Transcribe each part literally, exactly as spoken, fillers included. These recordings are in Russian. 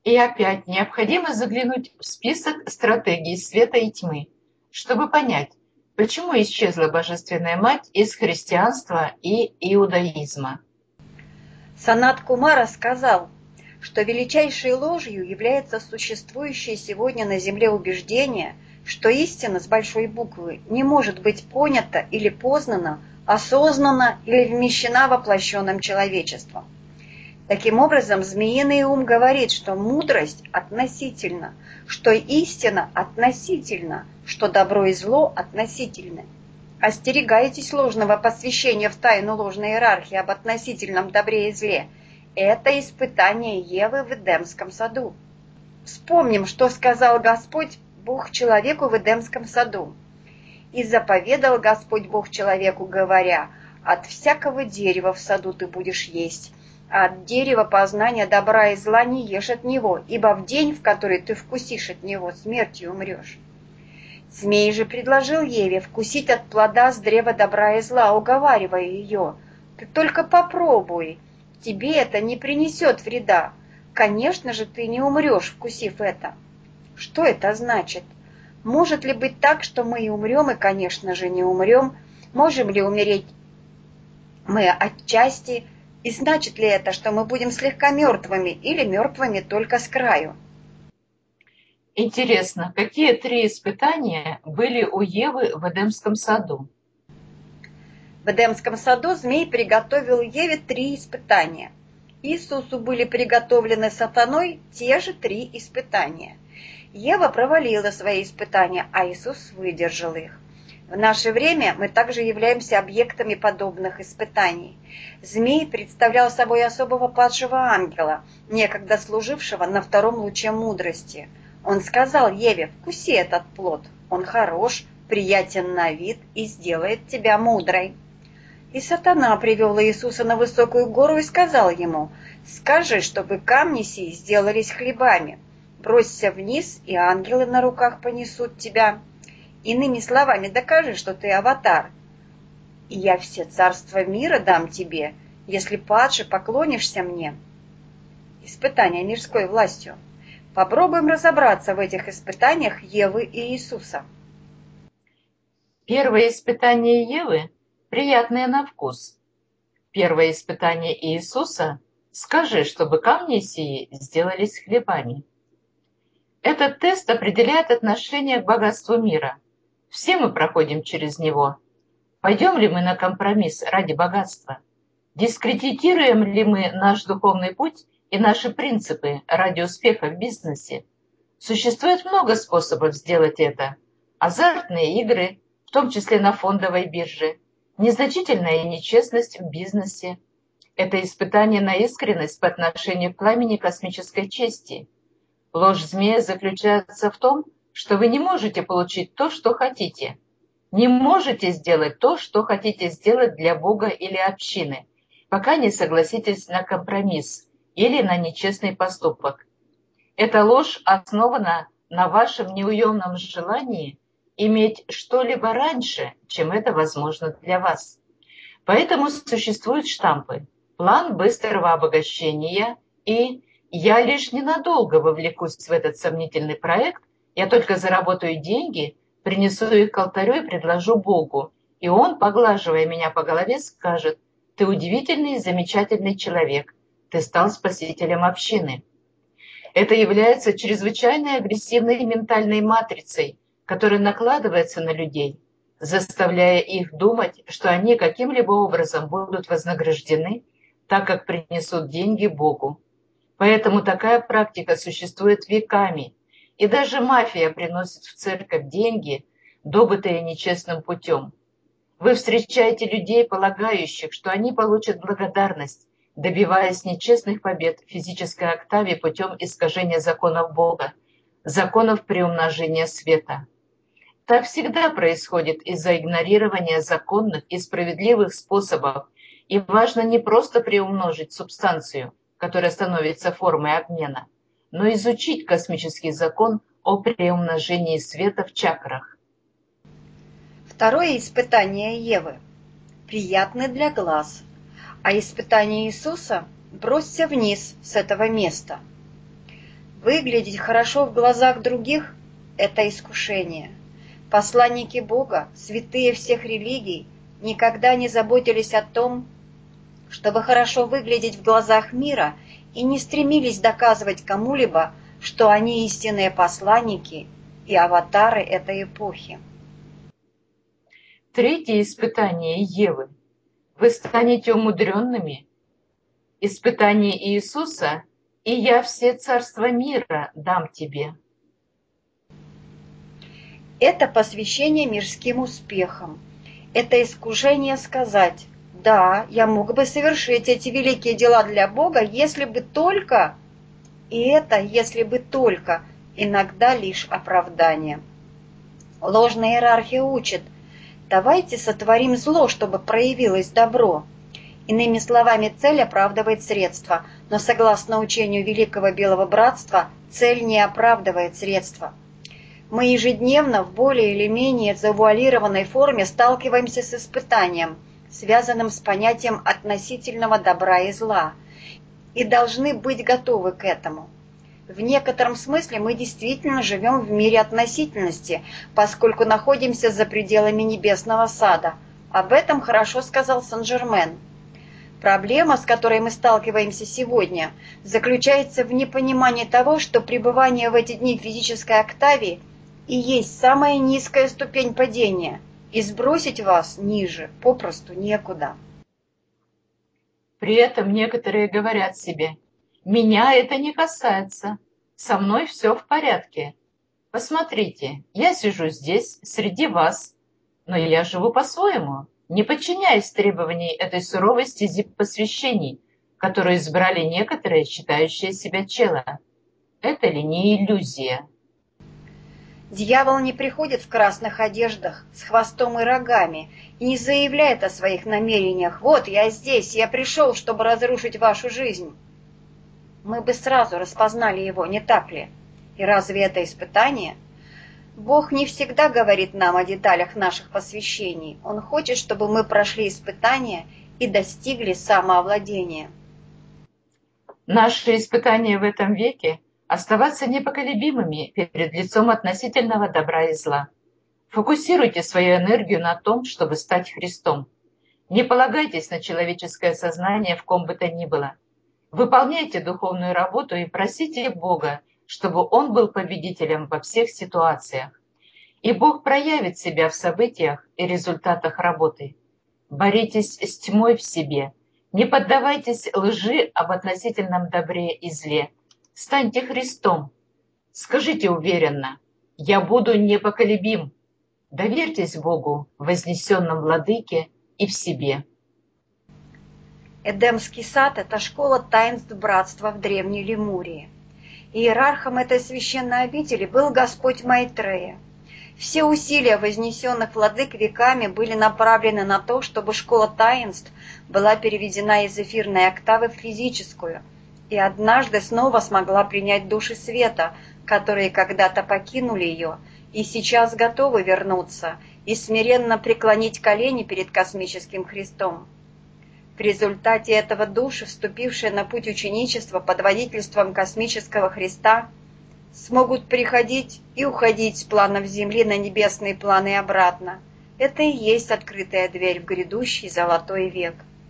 И опять необходимо заглянуть в список стратегий света и тьмы, чтобы понять, почему исчезла Божественная Мать из христианства и иудаизма. Санат Кумара сказал, что величайшей ложью является существующее сегодня на Земле убеждение, что истина с большой буквы не может быть понята или познана, осознана или вмещена воплощенным человечеством. Таким образом, змеиный ум говорит, что мудрость относительно, что истина относительно, что добро и зло относительны. Остерегайтесь ложного посвящения в тайну ложной иерархии об относительном добре и зле. Это испытание Евы в Эдемском саду. Вспомним, что сказал Господь Бог человеку в Эдемском саду. «И заповедал Господь Бог человеку, говоря, от всякого дерева в саду ты будешь есть, а от дерева познания добра и зла не ешь от него, ибо в день, в который ты вкусишь от него, смертью умрешь». Змей же предложил Еве вкусить от плода с древа добра и зла, уговаривая ее: «Ты только попробуй, тебе это не принесет вреда. Конечно же, ты не умрешь, вкусив это». Что это значит? Может ли быть так, что мы и умрем, и, конечно же, не умрем? Можем ли умереть мы отчасти? И значит ли это, что мы будем слегка мертвыми или мертвыми только с краю? Интересно, какие три испытания были у Евы в Эдемском саду? В Эдемском саду змей приготовил Еве три испытания. Иисусу были приготовлены сатаной те же три испытания. Ева провалила свои испытания, а Иисус выдержал их. В наше время мы также являемся объектами подобных испытаний. Змей представлял собой особого падшего ангела, некогда служившего на втором луче мудрости. Он сказал Еве: «Вкуси этот плод, он хорош, приятен на вид и сделает тебя мудрой». И сатана привел Иисуса на высокую гору и сказал ему: «Скажи, чтобы камни сии сделались хлебами. Бросься вниз, и ангелы на руках понесут тебя. Иными словами, докажи, что ты аватар. И я все царства мира дам тебе, если падше поклонишься мне». Испытание мирской властью. Попробуем разобраться в этих испытаниях Евы и Иисуса. Первое испытание Евы приятное на вкус. Первое испытание Иисуса – скажи, чтобы камни сии сделались хлебами. Этот тест определяет отношение к богатству мира. Все мы проходим через него. Пойдем ли мы на компромисс ради богатства? Дискредитируем ли мы наш духовный путь и наши принципы ради успеха в бизнесе? Существует много способов сделать это. Азартные игры, в том числе на фондовой бирже, незначительная нечестность в бизнесе. Это испытание на искренность по отношению к пламени космической чести. Ложь змея заключается в том, что вы не можете получить то, что хотите. Не можете сделать то, что хотите сделать для Бога или общины, пока не согласитесь на компромисс или на нечестный поступок. Эта ложь основана на вашем неуемном желании иметь что-либо раньше, чем это возможно для вас. Поэтому существуют штампы: план быстрого обогащения и «я лишь ненадолго вовлекусь в этот сомнительный проект, я только заработаю деньги, принесу их к алтарю и предложу Богу, и Он, поглаживая меня по голове, скажет: ты удивительный и замечательный человек, ты стал спасителем общины». Это является чрезвычайно агрессивной ментальной матрицей, которая накладывается на людей, заставляя их думать, что они каким-либо образом будут вознаграждены, так как принесут деньги Богу. Поэтому такая практика существует веками, и даже мафия приносит в церковь деньги, добытые нечестным путем. Вы встречаете людей, полагающих, что они получат благодарность, добиваясь нечестных побед в физической октаве путем искажения законов Бога, законов приумножения света. Так всегда происходит из-за игнорирования законных и справедливых способов, и важно не просто приумножить субстанцию, которая становится формой обмена, но изучить космический закон о приумножении света в чакрах. Второе испытание Евы приятны для глаз, а испытание Иисуса — бросься вниз с этого места. Выглядеть хорошо в глазах других – это искушение. Посланники Бога, святые всех религий, никогда не заботились о том, чтобы хорошо выглядеть в глазах мира, и не стремились доказывать кому-либо, что они истинные посланники и аватары этой эпохи. Третье испытание Евы. Вы станете умудренными. Испытание Иисуса, и я все царства мира дам тебе. Это посвящение мирским успехам. Это искушение сказать: да, я мог бы совершить эти великие дела для Бога, если бы только... И это, если бы только, иногда лишь оправдание. Ложная иерархия учит: давайте сотворим зло, чтобы проявилось добро. Иными словами, цель оправдывает средства, но согласно учению Великого Белого Братства, цель не оправдывает средства. Мы ежедневно в более или менее завуалированной форме сталкиваемся с испытанием, связанным с понятием относительного добра и зла, и должны быть готовы к этому. В некотором смысле мы действительно живем в мире относительности, поскольку находимся за пределами небесного сада. Об этом хорошо сказал Сен-Жермен. Проблема, с которой мы сталкиваемся сегодня, заключается в непонимании того, что пребывание в эти дни в физической октаве и есть самая низкая ступень падения, и сбросить вас ниже попросту некуда. При этом некоторые говорят себе: меня это не касается, со мной все в порядке. Посмотрите, я сижу здесь, среди вас, но я живу по-своему, не подчиняясь требований этой суровой стези посвящений, которую избрали некоторые, считающие себя чело. Это ли не иллюзия? Дьявол не приходит в красных одеждах, с хвостом и рогами, и не заявляет о своих намерениях: «Вот я здесь, я пришел, чтобы разрушить вашу жизнь». Мы бы сразу распознали его, не так ли? И разве это испытание? Бог не всегда говорит нам о деталях наших посвящений. Он хочет, чтобы мы прошли испытания и достигли самоовладения. Наши испытания в этом веке – оставаться непоколебимыми перед лицом относительного добра и зла. Фокусируйте свою энергию на том, чтобы стать Христом. Не полагайтесь на человеческое сознание в ком бы то ни было. Выполняйте духовную работу и просите Бога, чтобы Он был победителем во всех ситуациях. И Бог проявит себя в событиях и результатах работы. Боритесь с тьмой в себе. Не поддавайтесь лжи об относительном добре и зле. Станьте Христом. Скажите уверенно: «Я буду непоколебим». Доверьтесь Богу, вознесенном Владыке, и в себе. Эдемский сад – это школа таинств братства в древней Лемурии. Иерархом этой священной обители был Господь Майтрея. Все усилия вознесенных владык веками были направлены на то, чтобы школа таинств была переведена из эфирной октавы в физическую, и однажды снова смогла принять души света, которые когда-то покинули ее и сейчас готовы вернуться и смиренно преклонить колени перед космическим Христом. В результате этого души, вступившие на путь ученичества под водительством космического Христа, смогут приходить и уходить с планов Земли на небесные планы и обратно. Это и есть открытая дверь в грядущий золотой век.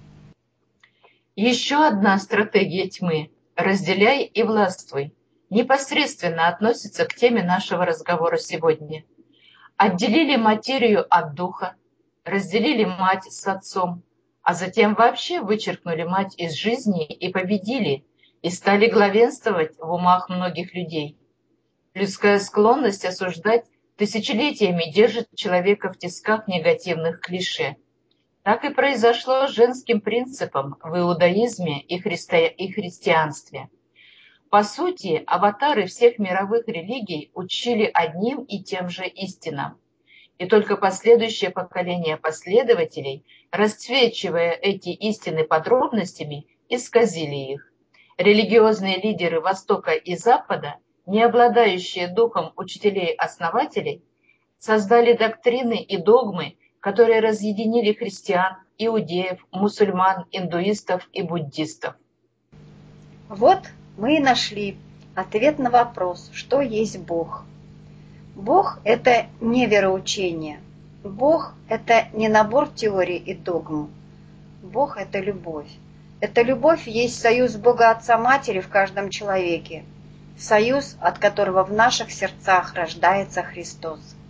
Еще одна стратегия тьмы – разделяй и властвуй – непосредственно относится к теме нашего разговора сегодня. Отделили материю от духа, разделили мать с отцом, а затем вообще вычеркнули мать из жизни и победили, и стали главенствовать в умах многих людей. Людская склонность осуждать тысячелетиями держит человека в тисках негативных клише. Так и произошло с женским принципом в иудаизме и, христи... и христианстве. По сути, аватары всех мировых религий учили одним и тем же истинам. И только последующее поколение последователей, расцвечивая эти истины подробностями, исказили их. Религиозные лидеры Востока и Запада, не обладающие духом учителей-основателей, создали доктрины и догмы, которые разъединили христиан, иудеев, мусульман, индуистов и буддистов. Вот мы и нашли Ответ на вопрос, что есть Бог. Бог – это не вероучение. Бог – это не набор теорий и догм. Бог – это любовь. Эта любовь есть союз Бога Отца Матери в каждом человеке. Союз, от которого в наших сердцах рождается Христос.